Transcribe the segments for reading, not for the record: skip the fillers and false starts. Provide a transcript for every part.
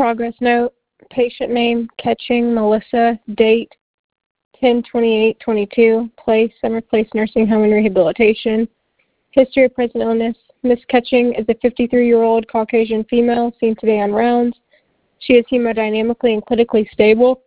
Progress note, patient name, Catching, Melissa, date, 10/28/22, place, Summer Place Nursing Home and Rehabilitation. History of present illness. Miss Catching is a 53-year-old Caucasian female seen today on rounds. She is hemodynamically and clinically stable.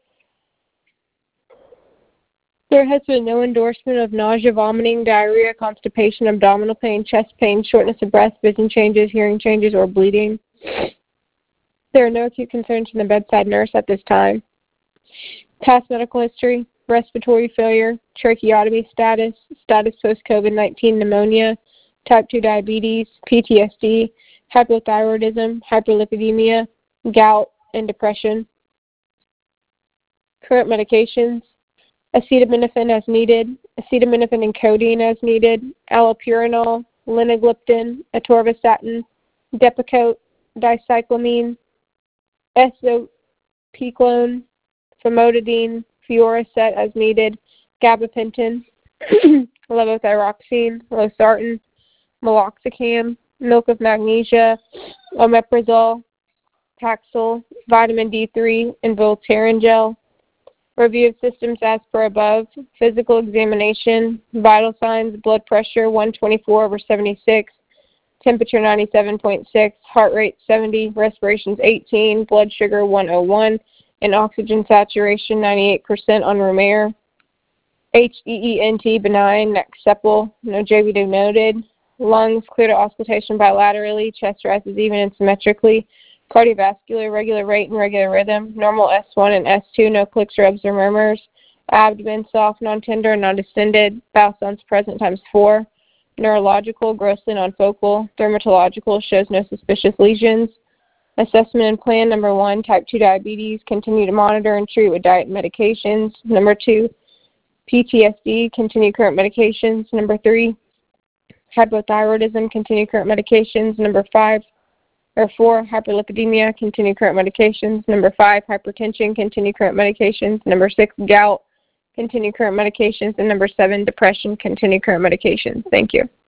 There has been no endorsement of nausea, vomiting, diarrhea, constipation, abdominal pain, chest pain, shortness of breath, vision changes, hearing changes, or bleeding. There are no acute concerns from the bedside nurse at this time. Past medical history: respiratory failure, tracheotomy status, status post-COVID-19 pneumonia, type 2 diabetes, PTSD, hypothyroidism, hyperlipidemia, gout, and depression. Current medications: acetaminophen as needed, acetaminophen and codeine as needed, allopurinol, linagliptin, atorvastatin, Depakote, dicyclamine, esopicolone, famotidine, Fioricet as needed, gabapentin, levothyroxine, losartan, meloxicam, milk of magnesia, omeprazole, Paxil, vitamin D3, and Voltaren gel. Review of systems as per above: physical examination, vital signs, blood pressure 124/76, temperature 97.6, heart rate 70, respirations 18, blood sugar 101, and oxygen saturation 98% on room air. HEENT benign, neck supple, no JV noted. Lungs clear to auscultation bilaterally, chest rises even and symmetrically. Cardiovascular, regular rate and regular rhythm. Normal S1 and S2, no clicks, rubs, or murmurs. Abdomen soft, non-tender, and non-distended. Bowel sounds present ×4. Neurological, grossly non-focal. Dermatological, shows no suspicious lesions. Assessment and plan: number 1, type 2 diabetes. Continue to monitor and treat with diet and medications. Number 2, PTSD. Continue current medications. Number 3, hypothyroidism. Continue current medications. Number 4, hyperlipidemia. Continue current medications. Number 5, hypertension. Continue current medications. Number 6, gout. Continue current medications. And number 7, depression. Continue current medications. Thank you.